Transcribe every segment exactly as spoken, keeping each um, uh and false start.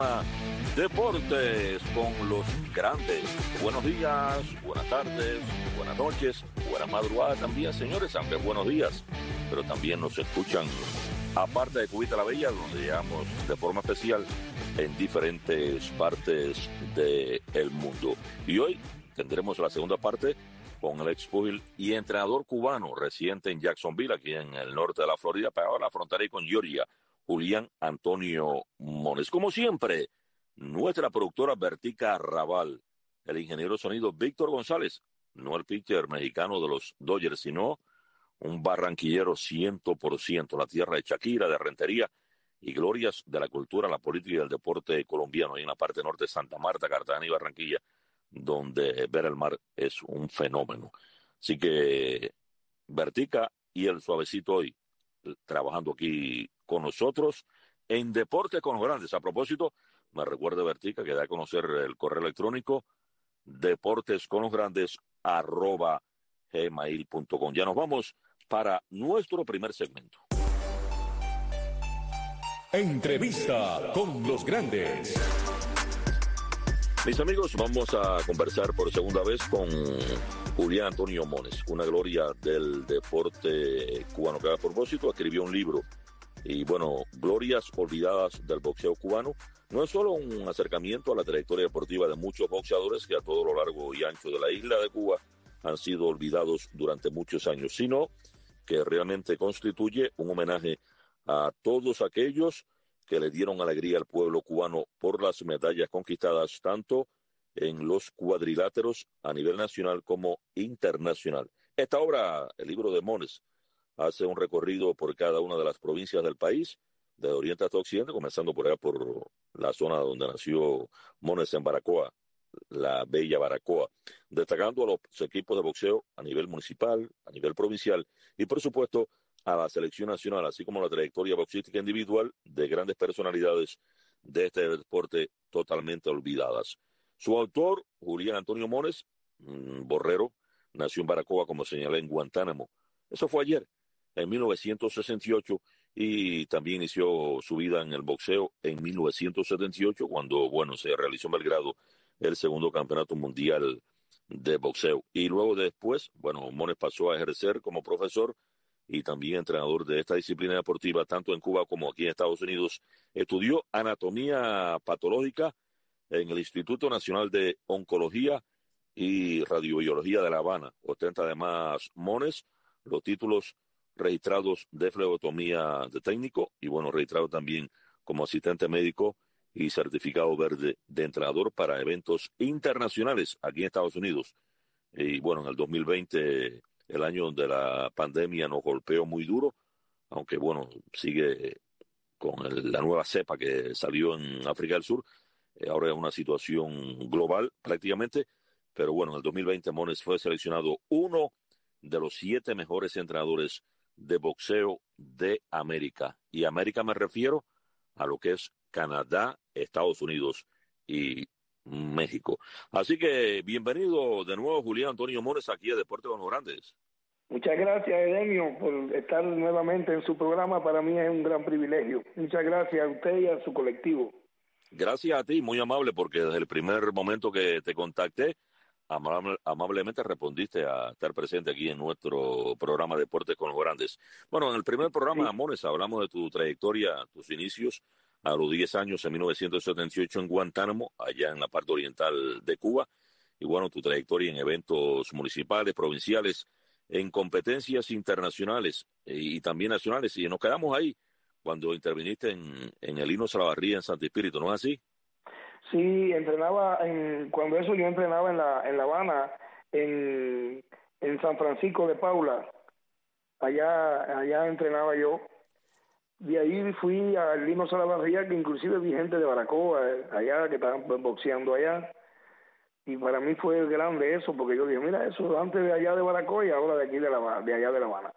Deportes con los grandes. Buenos días, buenas tardes, buenas noches, buena madrugada también, señores. Aunque buenos días, pero también nos escuchan, aparte de Cubita la Bella, donde llegamos de forma especial en diferentes partes del mundo. Y hoy tendremos la segunda parte con el expugil y entrenador cubano residente en Jacksonville, aquí en el norte de la Florida, pegado a la frontera y con Georgia, Julián Antonio Mones. Como siempre, nuestra productora Vertica Raval, el ingeniero de sonido Víctor González, no el pitcher mexicano de los Dodgers, sino un barranquillero cien por ciento, la tierra de Shakira, de Rentería y glorias de la cultura, la política y el deporte colombiano, y en la parte norte de Santa Marta, Cartagena y Barranquilla, donde ver el mar es un fenómeno. Así que Vertica y el suavecito hoy trabajando aquí con nosotros en Deporte con los Grandes. A propósito, me recuerda Vertica que da a conocer el correo electrónico deportesconlosgrandes arroba gmail punto com. Ya nos vamos para nuestro primer segmento. Entrevista con los Grandes. Mis amigos, vamos a conversar por segunda vez con Julián Antonio Mones, una gloria del deporte cubano, que a propósito escribió un libro. Y bueno, Glorias Olvidadas del Boxeo Cubano no es solo un acercamiento a la trayectoria deportiva de muchos boxeadores que a todo lo largo y ancho de la isla de Cuba han sido olvidados durante muchos años, sino que realmente constituye un homenaje a todos aquellos que le dieron alegría al pueblo cubano por las medallas conquistadas tanto en los cuadriláteros a nivel nacional como internacional. Esta obra, el libro de Mones, hace un recorrido por cada una de las provincias del país, de oriente hasta occidente, comenzando por allá por la zona donde nació Mones en Baracoa, la bella Baracoa, destacando a los equipos de boxeo a nivel municipal, a nivel provincial y por supuesto a la selección nacional, así como la trayectoria boxística individual de grandes personalidades de este deporte totalmente olvidadas. Su autor, Julián Antonio Mones, mmm, borrero, nació en Baracoa, como señalé, en Guantánamo. Eso fue ayer, en mil novecientos sesenta y ocho, y también inició su vida en el boxeo en mil novecientos setenta y ocho, cuando, bueno, se realizó en Belgrado el segundo campeonato mundial de boxeo. Y luego después, bueno, Mones pasó a ejercer como profesor y también entrenador de esta disciplina deportiva, tanto en Cuba como aquí en Estados Unidos. Estudió anatomía patológica en el Instituto Nacional de Oncología y Radiobiología de La Habana. Ostenta además Mones los títulos registrados de flebotomía de técnico y, bueno, registrado también como asistente médico y certificado verde de entrenador para eventos internacionales aquí en Estados Unidos. Y, bueno, en el dos mil veinte, el año donde la pandemia nos golpeó muy duro, aunque, bueno, sigue con el, la nueva cepa que salió en África del Sur. Eh, ahora es una situación global prácticamente, pero bueno, en el dos mil veinte Mones fue seleccionado uno de los siete mejores entrenadores de boxeo de América. Y América me refiero a lo que es Canadá, Estados Unidos y México. Así que bienvenido de nuevo, Julián Antonio Mones, aquí a Deporte con los Grandes. Muchas gracias, Edenio, por estar nuevamente en su programa. Para mí es un gran privilegio. Muchas gracias a usted y a su colectivo. Gracias a ti, muy amable, porque desde el primer momento que te contacté, amable, amablemente respondiste a estar presente aquí en nuestro programa Deportes con los Grandes. Bueno, en el primer programa, sí, Mones, hablamos de tu trayectoria, tus inicios a los diez años en mil novecientos setenta y ocho en Guantánamo, allá en la parte oriental de Cuba, y bueno, tu trayectoria en eventos municipales, provinciales, en competencias internacionales y también nacionales, y nos quedamos ahí cuando interviniste en, en el Hino Salavarría en Santo Espíritu, ¿no es así? Sí, entrenaba, en, cuando eso yo entrenaba en La, en La Habana, en, en San Francisco de Paula, allá, allá entrenaba yo. De ahí fui al Hino Salavarría, que inclusive vi gente de Baracoa, allá, que estaban boxeando allá. Y para mí fue grande eso, porque yo dije, mira, eso antes de allá de Baracoa y ahora de aquí de, la, de allá de La Habana.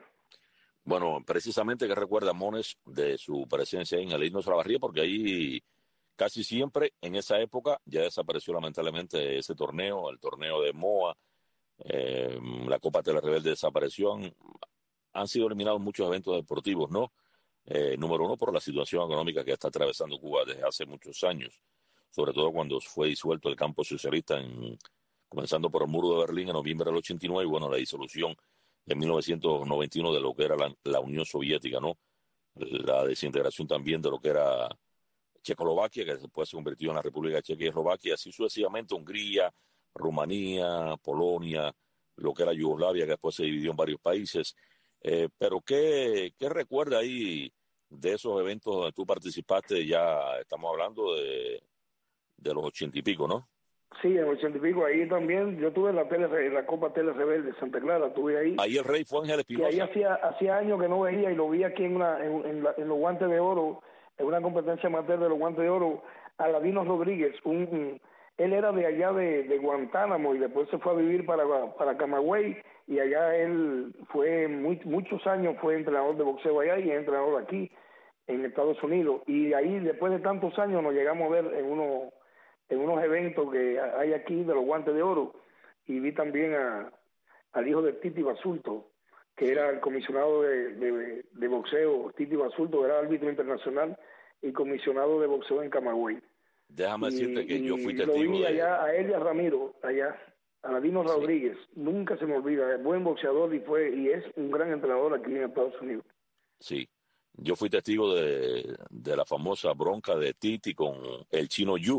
Bueno, precisamente, ¿qué recuerda Mones de su presencia en el Hino Salavarría? Porque ahí casi siempre, en esa época, ya desapareció lamentablemente ese torneo, el torneo de Moa, eh, la Copa Tele Rebelde desapareció, han, han sido eliminados muchos eventos deportivos, ¿no? Eh, número uno, por la situación económica que está atravesando Cuba desde hace muchos años, sobre todo cuando fue disuelto el campo socialista, en, comenzando por el muro de Berlín en noviembre del ochenta y nueve, y bueno, la disolución en mil novecientos noventa y uno de lo que era la, la Unión Soviética, ¿no? La desintegración también de lo que era Checoslovaquia, que después se convirtió en la República Checa y Eslovaquia, así sucesivamente Hungría, Rumanía, Polonia, lo que era Yugoslavia, que después se dividió en varios países. Eh, pero ¿qué, ¿qué recuerda ahí de esos eventos donde tú participaste? Ya estamos hablando de, de los ochenta y pico, ¿no? Sí, en el ochenta y pico, ahí también, yo tuve la tele, la Copa Tele Rebelde de Santa Clara, tuve ahí. Ahí el rey fue Ángel Que ahí Espinosa. hacía, hacía años que no veía, y lo vi aquí en, una, en, en, la, en los guantes de oro, en una competencia amateur de los guantes de oro, Aladino Rodríguez, un, un, él era de allá de, de Guantánamo y después se fue a vivir para, para Camagüey, y allá él fue muy, muchos años, fue entrenador de boxeo allá y entrenador aquí en Estados Unidos, y ahí después de tantos años nos llegamos a ver en unos, en unos eventos que hay aquí de los guantes de oro, y vi también a, al hijo de Titi Basulto, que era el comisionado de, de, de boxeo. Titi Basulto era árbitro internacional y comisionado de boxeo en Camagüey. Déjame Y, decirte que yo fui y lo testigo vi de... allá a Elia Ramiro, allá, a Ladino Sí. Rodríguez, nunca se me olvida, es buen boxeador y fue y es un gran entrenador aquí en Estados Unidos. Sí, yo fui testigo de, de la famosa bronca de Titi con el Chino Yu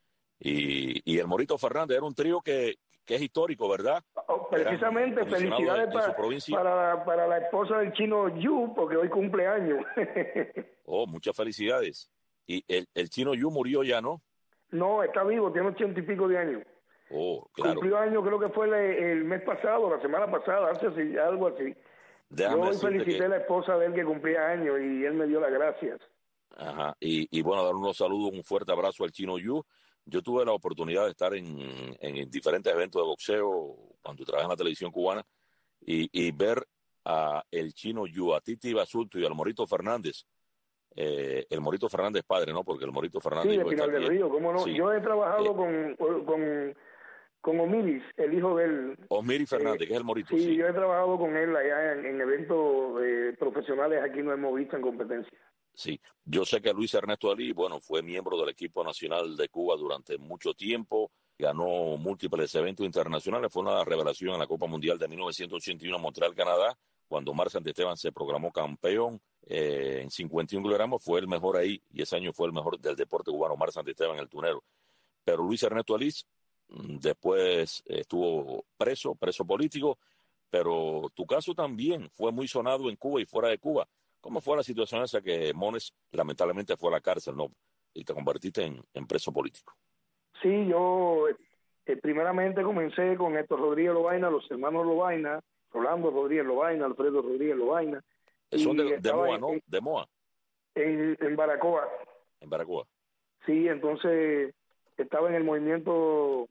y, y el Morito Fernández. Era un trío que, que es histórico, ¿verdad? Oh, Eran precisamente, comisionados de, felicidades de su pa, provincia. para, para la esposa del Chino Yu, porque hoy cumpleaños. Oh, muchas felicidades. Y el, el Chino Yu murió ya, ¿no? No, está vivo, tiene ochenta y pico de años. Oh, claro. Cumplió años, creo que fue el, el mes pasado, la semana pasada, hace así, algo así. Déjame Yo hoy decirte felicité que... a la esposa de él que cumplía años y él me dio las gracias. Ajá. Y, y bueno, dar unos saludos, un fuerte abrazo al Chino Yu. Yo tuve la oportunidad de estar en, en diferentes eventos de boxeo cuando trabajé en la televisión cubana y, y ver a el Chino Yu, a Titi Basulto y al Morito Fernández. Eh, el Morito Fernández padre, ¿no? Porque el Morito Fernández... Sí, de hijo, está Pinar del aquí. Río, cómo no. Sí. Yo he trabajado Eh, con, con, con Omilis, el hijo del... Osmiri Fernández, Eh, que es el Morito, sí, sí. yo he trabajado con él allá en, en eventos eh, profesionales, aquí no hemos visto en competencia. Sí, yo sé que Luis Ernesto Alí, bueno, fue miembro del equipo nacional de Cuba durante mucho tiempo, ganó múltiples eventos internacionales, fue una revelación en la Copa Mundial de mil novecientos ochenta y uno en Montreal, Canadá, cuando Mar Santisteban se proclamó campeón eh, en cincuenta y un kilogramos, fue el mejor ahí, y ese año fue el mejor del deporte cubano, Mar Santisteban, el tunero. Pero Luis Ernesto Alí mm, después eh, estuvo preso, preso político, pero tu caso también fue muy sonado en Cuba y fuera de Cuba. ¿Cómo fue la situación esa que Mones lamentablemente fue a la cárcel, ¿no? Y te convertiste en, en preso político? Sí, yo eh, primeramente comencé con Héctor Rodríguez Lobaina, los hermanos Lobaina, Rolando Rodríguez Lobaina, Alfredo Rodríguez Lobaina, Son y de, de estaba Moa, en, ¿no? De Moa, en, en Baracoa. en Baracoa. Sí, entonces estaba en el movimiento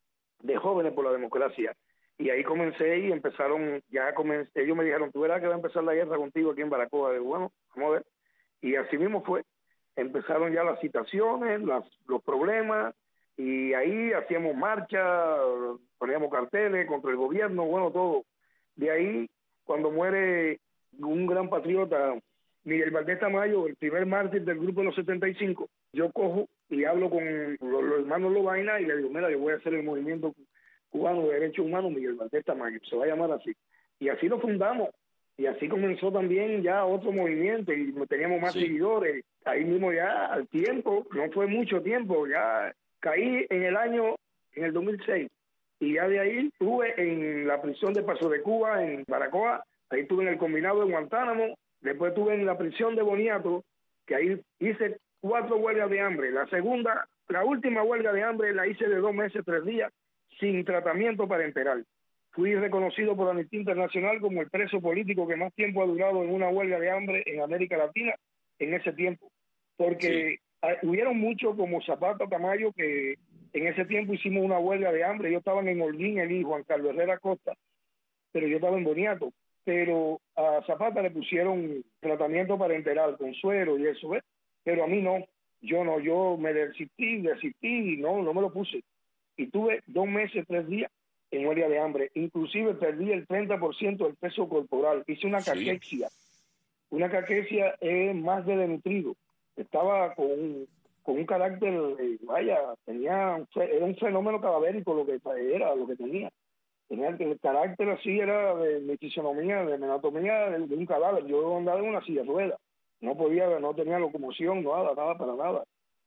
de jóvenes por la democracia. Y ahí comencé y empezaron, ya comencé, ellos me dijeron, tú verás que va a empezar la guerra contigo aquí en Baracoa. De bueno, vamos a ver. Y así mismo fue. Empezaron ya las citaciones, las, los problemas, y ahí hacíamos marcha, poníamos carteles contra el gobierno, bueno, todo. De ahí, cuando muere un gran patriota, Miguel Valdés Tamayo, el primer mártir del grupo de los setenta y cinco, yo cojo y hablo con los, los hermanos Lobaina y le digo, mira, yo voy a hacer el movimiento cubano de derechos humanos Miguel Valdés Tamayo, se va a llamar así. Y así lo fundamos. Y así comenzó también ya otro movimiento y teníamos más Sí. seguidores. Ahí mismo ya al tiempo, no fue mucho tiempo, ya caí en el año, en el dos mil seis. Y ya de ahí estuve en la prisión de Paso de Cuba, en Baracoa, ahí estuve en el combinado de Guantánamo, después estuve en la prisión de Boniato, que ahí hice cuatro huelgas de hambre. La segunda, la última huelga de hambre la hice de dos meses, tres días, sin tratamiento parenteral. Fui reconocido por Amnistía Internacional como el preso político que más tiempo ha durado en una huelga de hambre en América Latina en ese tiempo. Porque sí. hubieron muchos como Zapata, Tamayo, que en ese tiempo hicimos una huelga de hambre. Yo estaba en Holguín, el hijo, Juan Carlos Herrera Costa, pero yo estaba en Boniato. Pero a Zapata le pusieron tratamiento parenteral con suero y eso, ¿ves? Pero a mí no. Yo no, yo me desistí, desistí y no, no me lo puse. Y tuve dos meses, tres días en huelga de hambre, inclusive perdí el treinta por ciento del peso corporal, hice una Sí. caquexia, una caquesia es más de desnutrido. Estaba con un, con un carácter, eh, vaya, tenía un, era un fenómeno cadavérico lo que era, lo que tenía. Tenía el, el carácter así, era de, de fisionomía, de anatomía de, de un cadáver. Yo andaba en una silla de ruedas, no podía, no tenía locomoción, nada, nada, para nada.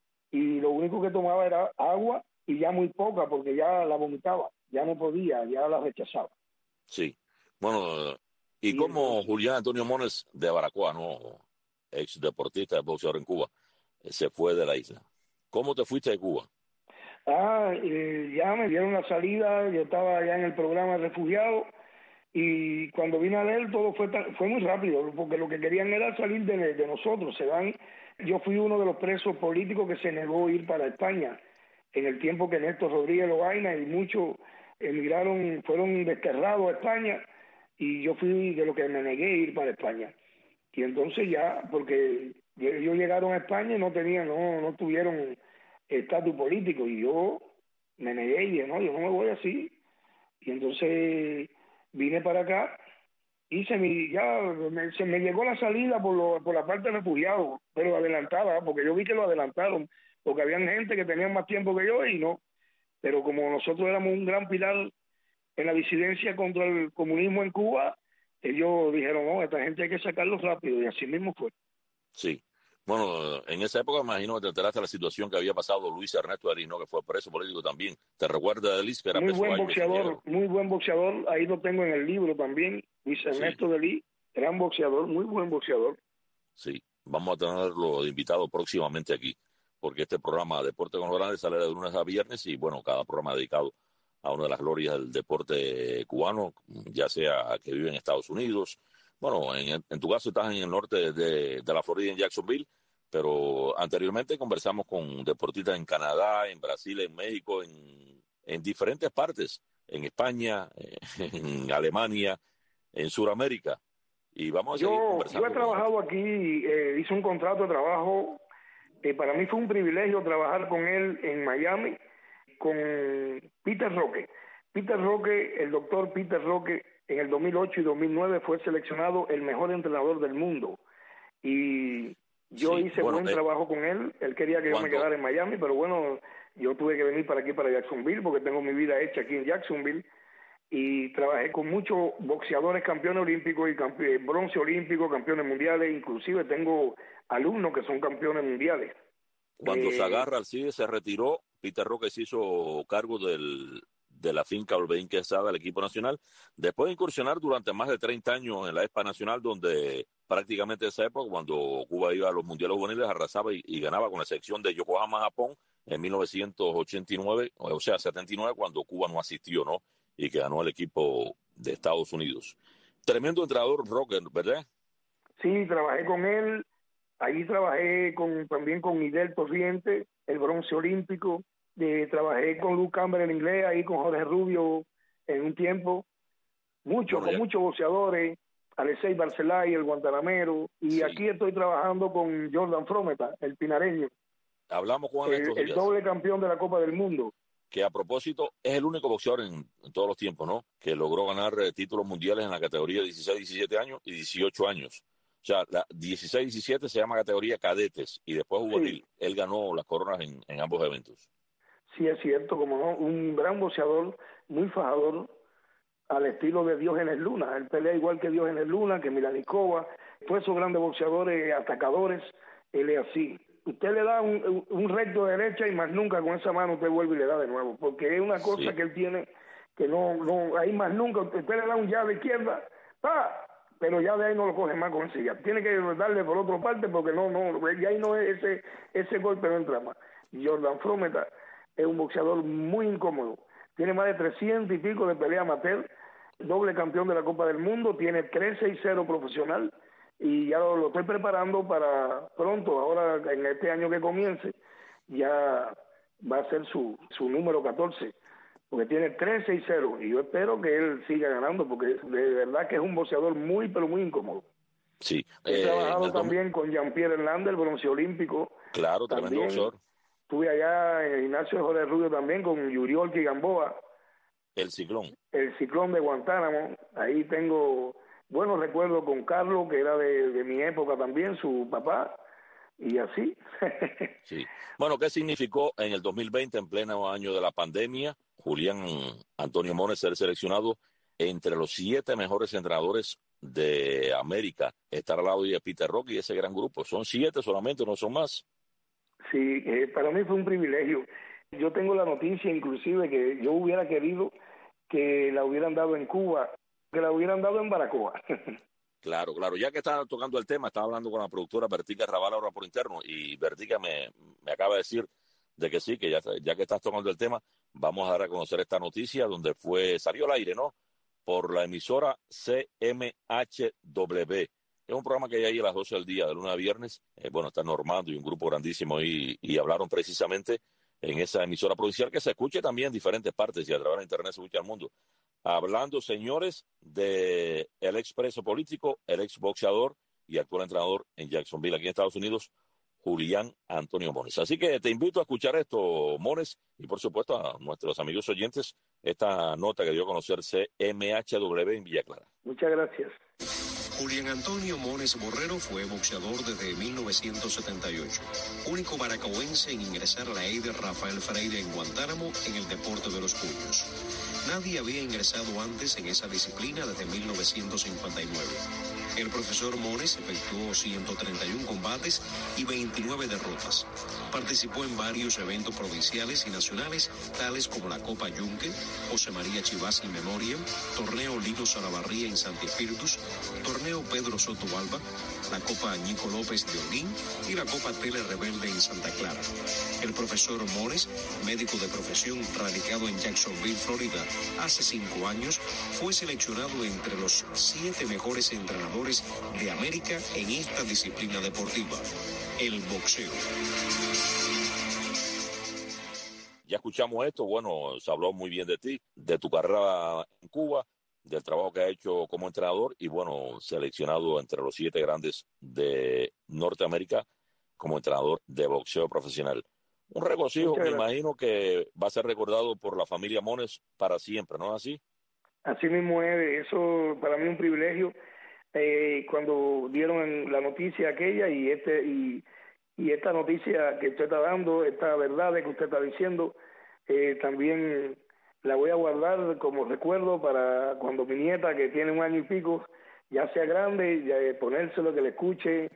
Y lo único que tomaba era agua y ya muy poca, porque ya la vomitaba, ya no podía, ya la rechazaba. Sí, bueno, y Y como entonces, Julián Antonio Mones de Baracoa, ¿no? Ex deportista, boxeador en Cuba, eh, se fue de la isla. ¿Cómo te fuiste de Cuba? ah, eh, ya me dieron la salida, yo estaba ya en el programa de refugiados, y cuando vine a leer todo fue tan, fue muy rápido, porque lo que querían era salir de, de nosotros. Se van, yo fui uno de los presos políticos que se negó a ir para España en el tiempo que Néstor Rodríguez Lobaina y muchos emigraron, fueron desterrados a España, y yo fui de los que me negué a ir para España. Y entonces ya, porque ellos llegaron a España y no tenían, no, no tuvieron estatus político, y yo me negué y dije, no, yo no me voy así. Y entonces vine para acá, hice mi, ya me, se me llegó la salida por, lo, por la parte de refugiados, pero adelantada, porque yo vi que lo adelantaron, porque habían gente que tenían más tiempo que yo y no. Pero como nosotros éramos un gran pilar en la disidencia contra el comunismo en Cuba, ellos dijeron, no, esta gente hay que sacarlo rápido, y así mismo fue. Sí. Bueno, en esa época me imagino que te enteraste de la situación que había pasado Luis Ernesto Ariz, ¿no? Que fue preso político también. ¿Te recuerdas de Liz, que era Muy peso buen gallo de San boxeador, Diego? muy buen boxeador, ahí lo tengo en el libro también, Luis Sí, Ernesto de Lee, gran boxeador, muy buen boxeador. sí. Vamos a tenerlo de invitado próximamente aquí, porque este programa Deporte con los Grandes sale de lunes a viernes y, bueno, cada programa dedicado a una de las glorias del deporte cubano, ya sea que vive en Estados Unidos. Bueno, en, en tu caso estás en el norte de, de la Florida, en Jacksonville, pero anteriormente conversamos con deportistas en Canadá, en Brasil, en México, en, en diferentes partes, en España, en Alemania, en Sudamérica. Y vamos a seguir Yo, yo he conversando con ellos. trabajado aquí, eh, hice un contrato de trabajo, eh, para mí fue un privilegio trabajar con él en Miami, con Peter Roque. Peter Roque, el doctor Peter Roque, en el dos mil ocho y dos mil nueve fue seleccionado el mejor entrenador del mundo. Y yo Sí, hice bueno, buen eh, trabajo con él, él quería que yo me cuando, quedara en Miami, pero bueno, yo tuve que venir para aquí, para Jacksonville, porque tengo mi vida hecha aquí en Jacksonville, y trabajé con muchos boxeadores campeones olímpicos y campe bronce olímpico, campeones mundiales, inclusive tengo alumnos que son campeones mundiales. cuando se Eh, agarra al C I D E se retiró, Peter Roque se hizo cargo del, de la finca Olveín Quesada del equipo nacional, después de incursionar durante más de treinta años en la ESPA Nacional, donde prácticamente esa época, cuando Cuba iba a los mundiales juveniles, arrasaba y, y ganaba con la selección de Yokohama, Japón, en mil novecientos ochenta y nueve, o sea, setenta y nueve, cuando Cuba no asistió, ¿no? Y que ganó el equipo de Estados Unidos. Tremendo entrenador Roque, ¿verdad? sí, trabajé con él. Allí trabajé con, también con Miguel Torriente, el bronce olímpico. Eh, trabajé con Luke Campbell en inglés, ahí con Jorge Rubio en un tiempo. Mucho, Bueno, con ya, muchos boxeadores, Alexei Barcelay, el guantanamero. Y sí, aquí estoy trabajando con Jordan Frometa, el pinareño, hablamos con él el, estos el días, doble campeón de la Copa del Mundo. que a propósito es el único boxeador en, en todos los tiempos, ¿no? Que logró ganar eh, títulos mundiales en la categoría dieciséis, diecisiete años y dieciocho años. O sea, la dieciséis, diecisiete se llama categoría cadetes y después Sí, juvenil. Él ganó las coronas en, en ambos eventos. sí es cierto, como no, un gran boxeador, muy fajador, al estilo de Diógenes Luna. Él pelea igual que Diógenes Luna, que Milanikova, todos esos grandes boxeadores, atacadores, él es así. Usted le da un, un recto de derecha y más nunca con esa mano usted vuelve y le da de nuevo, porque es una cosa Sí, que él tiene que no, no, ahí más nunca, usted le da un jab de izquierda, ¡pa! Pero ya de ahí no lo coge más con ese jab. Tiene que darle por otra parte porque no, no, ya ahí no es ese, ese golpe no entra más. Jordan Frometa es un boxeador muy incómodo. Tiene más de trescientos y pico de pelea amateur, doble campeón de la Copa del Mundo, tiene tres seis cero profesional y ya lo, lo estoy preparando para pronto, ahora en este año que comience, ya va a ser su, su número catorce, porque tiene tres seis cero y yo espero que él siga ganando porque de verdad que es un boxeador muy, pero muy incómodo. sí. He Eh, en trabajado el dos mil, también con Jean-Pierre Hernández, el bronce olímpico, claro, tremendo también boxeador. estuve allá en el gimnasio de Jorge Rubio también con Yuriolki Gamboa, El ciclón. el ciclón de Guantánamo, ahí tengo Bueno, recuerdo con Carlos, que era de, de mi época también, su papá, y así. Sí. Bueno, ¿qué significó en el dos mil veinte, en pleno año de la pandemia, Julián Antonio Mones ser seleccionado entre los siete mejores entrenadores de América, estar al lado de Peter Rock y ese gran grupo? Son siete solamente, no son más. Sí, eh, para mí fue un privilegio. Yo tengo la noticia, inclusive, que yo hubiera querido que la hubieran dado en Cuba, que la hubieran dado en Baracoa. Claro, claro. Ya que estaba tocando el tema, estaba hablando con la productora Vertica Raval ahora por interno, y Vertica me, me acaba de decir de que sí, que ya, ya que estás tocando el tema, vamos a dar a conocer esta noticia donde fue, salió al aire, ¿no? Por la emisora C M H W. Es un programa que hay ahí a las doce del día, de lunes a viernes. Eh, bueno, está Normando y un grupo grandísimo y, y hablaron precisamente en esa emisora provincial que se escuche también en diferentes partes y a través de internet se escucha al mundo. Hablando, señores, de el ex preso político, el ex boxeador y actual entrenador en Jacksonville, aquí en Estados Unidos, Julián Antonio Mones. Así que te invito a escuchar esto, Mones, y por supuesto a nuestros amigos oyentes, esta nota que dio a conocer C M H W en Villa Clara. Muchas gracias. Julián Antonio Mones Borrero fue boxeador desde mil novecientos setenta y ocho, único baracoense en ingresar a la E I de Rafael Freire en Guantánamo en el deporte de los puños. Nadie había ingresado antes en esa disciplina desde mil novecientos cincuenta y nueve. El profesor Mones efectuó ciento treinta y uno combates y veintinueve derrotas. Participó en varios eventos provinciales y nacionales, tales como la Copa Yunque, José María Chivas in Memoriam, Torneo Lino Salavarría en Santi Espíritus, Torneo Pedro Soto Alba, la Copa Ñico López de Holguín y la Copa Tele Rebelde en Santa Clara. El profesor Mones, médico de profesión radicado en Jacksonville, Florida, hace cinco años, fue seleccionado entre los siete mejores entrenadores de América en esta disciplina deportiva, el boxeo. Ya escuchamos esto, bueno, se habló muy bien de ti, de tu carrera en Cuba, del trabajo que has hecho como entrenador y bueno, seleccionado entre los siete grandes de Norteamérica como entrenador de boxeo profesional. Un regocijo, me imagino que va a ser recordado por la familia Mones para siempre, ¿no es así? Así mismo es, eso para mí es un privilegio. Eh, cuando dieron la noticia aquella y este y, y esta noticia que usted está dando, esta verdad que usted está diciendo, eh, también la voy a guardar como recuerdo para cuando mi nieta, que tiene un año y pico, ya sea grande, ya, eh, ponérselo, que le escuche,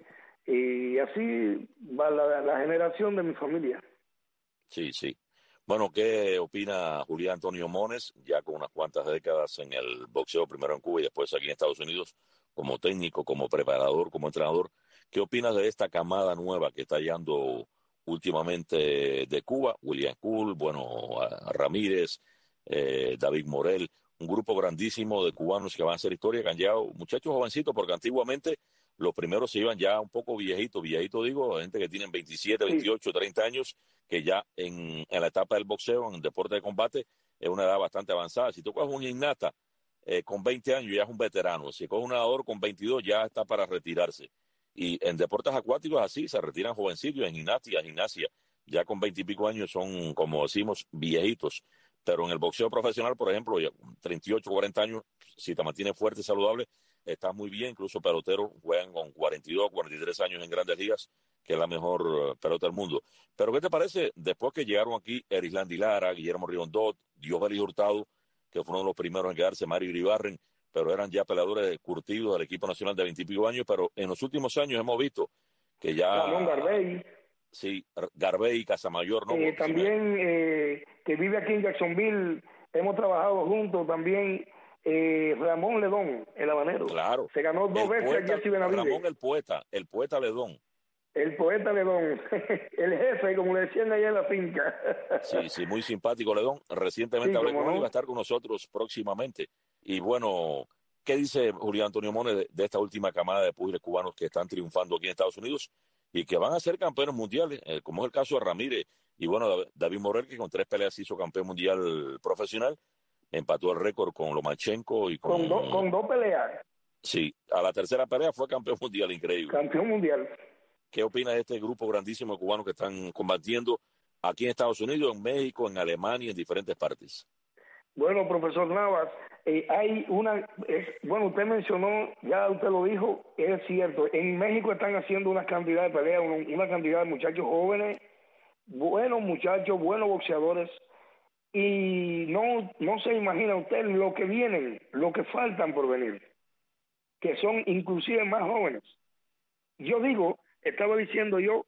y así va la, la generación de mi familia. Sí, sí. Bueno, ¿qué opina Julián Antonio Mones, ya con unas cuantas décadas en el boxeo, primero en Cuba y después aquí en Estados Unidos, como técnico, como preparador, como entrenador? ¿Qué opinas de esta camada nueva que está llegando últimamente de Cuba? William Cool, bueno, a, a Ramírez, eh, David Morel, un grupo grandísimo de cubanos que van a hacer historia, que han llegado muchachos jovencitos, porque antiguamente los primeros se iban ya un poco viejitos, viejitos digo, gente que tienen veintisiete, veintiocho, treinta años, que ya en, en la etapa del boxeo, en el deporte de combate, es una edad bastante avanzada. Si tú coges un gimnasta eh, con veinte años, ya es un veterano. Si coges un nadador con veintidós, ya está para retirarse. Y en deportes acuáticos así, se retiran jovencillos, en gimnasia, gimnasia, ya con veinte y pico años son, como decimos, viejitos. Pero en el boxeo profesional, por ejemplo, ya treinta y ocho, cuarenta años, si te mantienes fuerte y saludable, está muy bien. Incluso peloteros juegan con cuarenta y dos, cuarenta y tres años en Grandes Ligas, que es la mejor pelota del mundo. Pero ¿qué te parece después que llegaron aquí Erislandy Lara, Guillermo Riondot, Diobelis Hurtado, que fueron los primeros en quedarse, Mario Iribarren, pero eran ya peleadores curtidos del equipo nacional de veintipico años? Pero en los últimos años hemos visto que ya... Ramón Garbey. Sí, Garbey, Casamayor, ¿no? Eh, también, eh, que vive aquí en Jacksonville, hemos trabajado juntos también. Eh, Ramón Ledón, el habanero. Claro. Se ganó dos el veces poeta, a Jesse Benavides. Ramón el poeta, el poeta Ledón. El poeta Ledón, el jefe, como le decían allá en la finca. Sí, sí, muy simpático Ledón. Recientemente Sí, hablé con no. él y va a estar con nosotros próximamente. Y bueno, ¿qué dice Julián Antonio Mones de, de esta última camada de púgiles cubanos que están triunfando aquí en Estados Unidos y que van a ser campeones mundiales, eh, como es el caso de Ramírez y bueno, David Morel, que con tres peleas hizo campeón mundial profesional, empató el récord con Lomachenko y con... Con, do, con dos peleas. Sí, a la tercera pelea fue campeón mundial, increíble. Campeón mundial. ¿Qué opina de este grupo grandísimo de cubanos que están combatiendo aquí en Estados Unidos, en México, en Alemania y en diferentes partes? Bueno, profesor Navas, eh, hay una, es, bueno, usted mencionó, ya usted lo dijo, es cierto, en México están haciendo una cantidad de peleas, una, una cantidad de muchachos jóvenes, buenos muchachos, buenos boxeadores, y no, no se imagina usted lo que vienen, lo que faltan por venir, que son inclusive más jóvenes. Yo digo, estaba diciendo yo,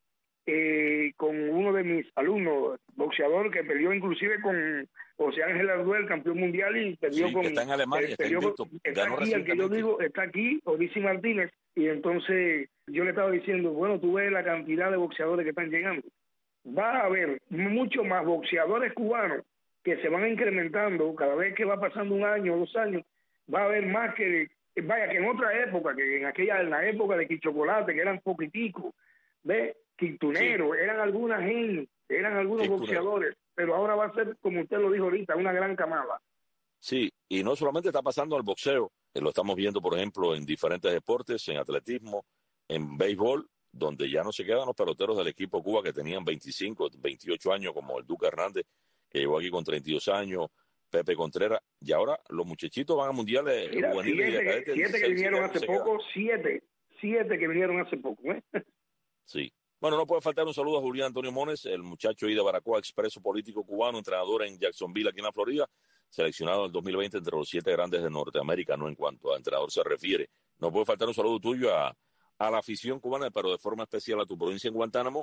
eh, con uno de mis alumnos, boxeador que peleó inclusive con José Ángel Arduel, campeón mundial, y perdió sí, con... está en Alemania, eh, está perdió, invicto, está ganó aquí, el que yo recientemente. digo, está aquí, Odisi Martínez, y entonces yo le estaba diciendo, bueno, tú ves la cantidad de boxeadores que están llegando. Va a haber mucho más boxeadores cubanos que se van incrementando cada vez que va pasando un año o dos años. Va a haber más que, vaya, que en otra época, que en aquella, en la época de Quichocolate, que eran poquiticos, ¿ves? Quintunero, sí. Eran alguna gente, eran algunos Quintunero. boxeadores, pero ahora va a ser, como usted lo dijo ahorita, una gran camada. Sí, y no solamente está pasando al boxeo, lo estamos viendo, por ejemplo, en diferentes deportes, en atletismo, en béisbol, donde ya no se quedan los peloteros del equipo Cuba que tenían veinticinco, veintiocho años, como el Duque Hernández, que llegó aquí con treinta y dos años, Pepe Contreras, y ahora los muchachitos van a mundiales Mira, juveniles. Siete, y que, siete que vinieron hace poco, siete, siete que vinieron hace poco, ¿eh? Sí. Bueno, no puede faltar un saludo a Julián Antonio Mones, el muchacho de Baracoa, expreso político cubano, entrenador en Jacksonville, aquí en la Florida, seleccionado en el dos mil veinte entre los siete grandes de Norteamérica, no en cuanto a entrenador se refiere. No puede faltar un saludo tuyo a, a la afición cubana, pero de forma especial a tu provincia en Guantánamo,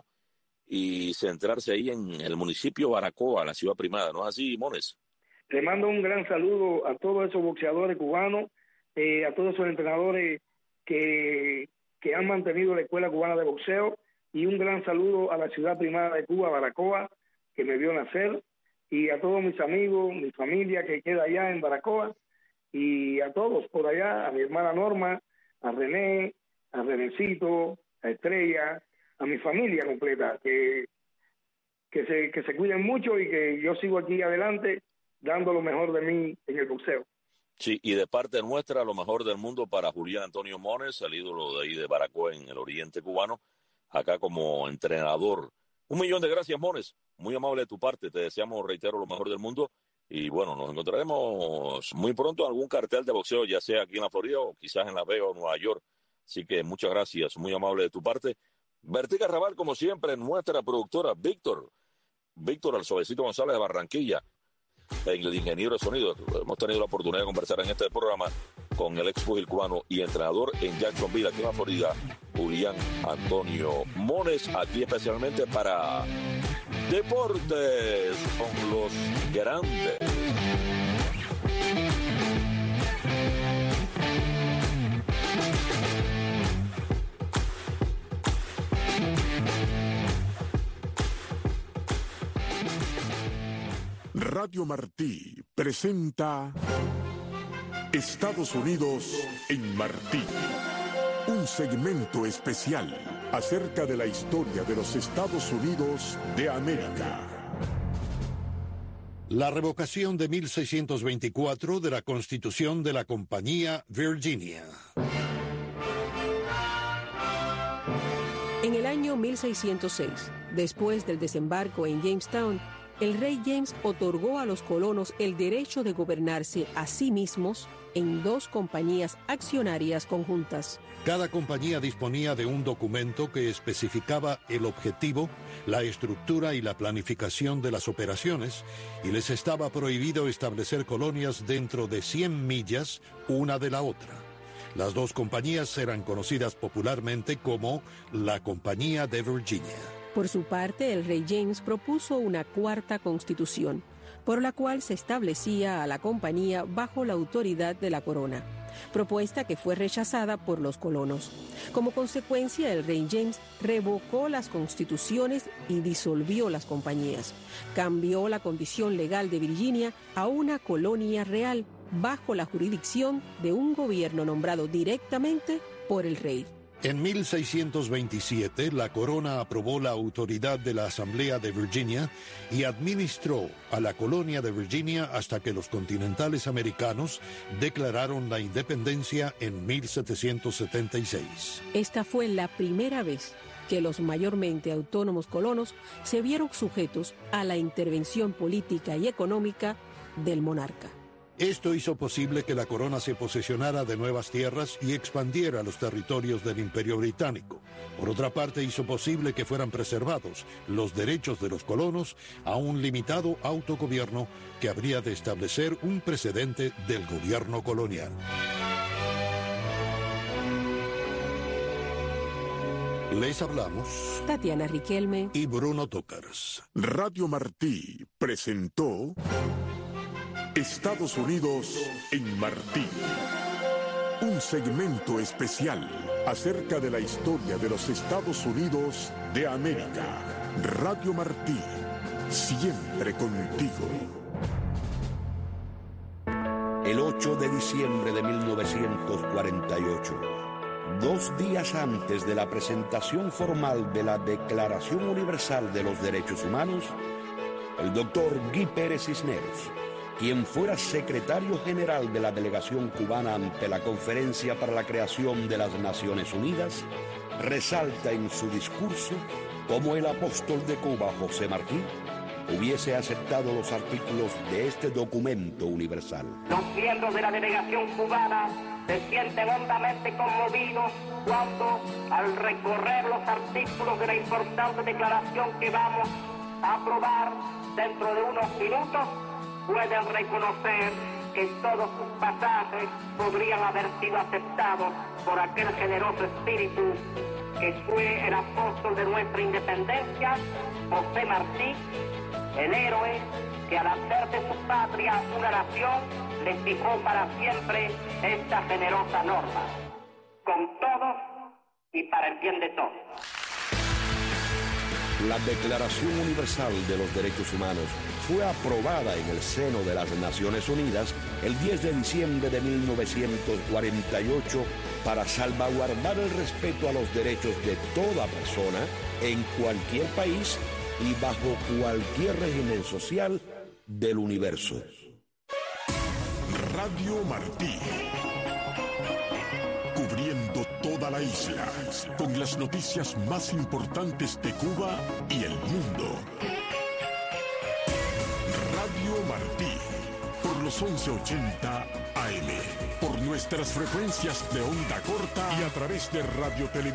y centrarse ahí en el municipio Baracoa, la ciudad primada, ¿no es así, Mones? Le mando un gran saludo a todos esos boxeadores cubanos, eh, a todos esos entrenadores que, que han mantenido la Escuela Cubana de Boxeo, y un gran saludo a la ciudad primada de Cuba, Baracoa, que me vio nacer, y a todos mis amigos, mi familia que queda allá en Baracoa, y a todos por allá, a mi hermana Norma, a René, a Renecito, a Estrella, a mi familia completa, que, que, se, que se cuiden mucho y que yo sigo aquí adelante dando lo mejor de mí en el boxeo. Sí, y de parte nuestra, lo mejor del mundo para Julián Antonio Mones, el ídolo de ahí de Baracoa en el oriente cubano, acá como entrenador. Un millón de gracias, Mones. Muy amable de tu parte. Te deseamos, reitero, lo mejor del mundo. Y bueno, nos encontraremos muy pronto en algún cartel de boxeo, ya sea aquí en la Florida o quizás en Las Vegas o Nueva York. Así que muchas gracias, muy amable de tu parte. Bertica Raval, como siempre, nuestra productora, Víctor. Víctor, el suavecito González de Barranquilla, en el ingeniero de sonido. Hemos tenido la oportunidad de conversar en este programa con el ex pugil cubano y entrenador en Jacksonville, aquí en la Florida, Julián Antonio Mones, aquí especialmente para Deportes con los Grandes. Radio Martí presenta Estados Unidos en Martí, un segmento especial acerca de la historia de los Estados Unidos de América. La revocación de mil seiscientos veinticuatro de la Constitución de la Compañía Virginia. En el año mil seiscientos seis, después del desembarco en Jamestown, el rey James otorgó a los colonos el derecho de gobernarse a sí mismos en dos compañías accionarias conjuntas. Cada compañía disponía de un documento que especificaba el objetivo, la estructura y la planificación de las operaciones, y les estaba prohibido establecer colonias dentro de cien millas una de la otra. Las dos compañías eran conocidas popularmente como la Compañía de Virginia. Por su parte, el rey James propuso una cuarta constitución, por la cual se establecía a la compañía bajo la autoridad de la corona, propuesta que fue rechazada por los colonos. Como consecuencia, el rey James revocó las constituciones y disolvió las compañías. Cambió la condición legal de Virginia a una colonia real bajo la jurisdicción de un gobierno nombrado directamente por el rey. En mil seiscientos veintisiete, la corona aprobó la autoridad de la Asamblea de Virginia y administró a la colonia de Virginia hasta que los continentales americanos declararon la independencia en mil setecientos setenta y seis. Esta fue la primera vez que los mayormente autónomos colonos se vieron sujetos a la intervención política y económica del monarca. Esto hizo posible que la corona se posesionara de nuevas tierras y expandiera los territorios del Imperio Británico. Por otra parte, hizo posible que fueran preservados los derechos de los colonos a un limitado autogobierno que habría de establecer un precedente del gobierno colonial. Les hablamos Tatiana Riquelme y Bruno Tócars. Radio Martí presentó Estados Unidos en Martí. Un segmento especial acerca de la historia de los Estados Unidos de América. Radio Martí, siempre contigo. El ocho de diciembre de mil novecientos cuarenta y ocho, dos días antes de la presentación formal de la Declaración Universal de los Derechos Humanos, el doctor Guy Pérez Cisneros, quien fuera secretario general de la delegación cubana ante la Conferencia para la Creación de las Naciones Unidas, resalta en su discurso cómo el apóstol de Cuba, José Martí, hubiese aceptado los artículos de este documento universal. Los miembros de la delegación cubana se sienten hondamente conmovidos cuando, al recorrer los artículos de la importante declaración que vamos a aprobar dentro de unos minutos, pueden reconocer que todos sus pasajes podrían haber sido aceptados por aquel generoso espíritu que fue el apóstol de nuestra independencia, José Martí, el héroe que al hacer de su patria una nación le fijó para siempre esta generosa norma, con todos y para el bien de todos. La Declaración Universal de los Derechos Humanos fue aprobada en el seno de las Naciones Unidas el diez de diciembre de mil novecientos cuarenta y ocho para salvaguardar el respeto a los derechos de toda persona en cualquier país y bajo cualquier régimen social del universo. Radio Martí. Cubriendo toda la isla con las noticias más importantes de Cuba y el mundo. Radio Martí, por los once ochenta A M, por nuestras frecuencias de onda corta y a través de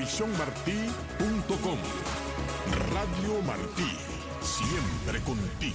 radiotelevisión martí punto com. Radio Martí, siempre contigo.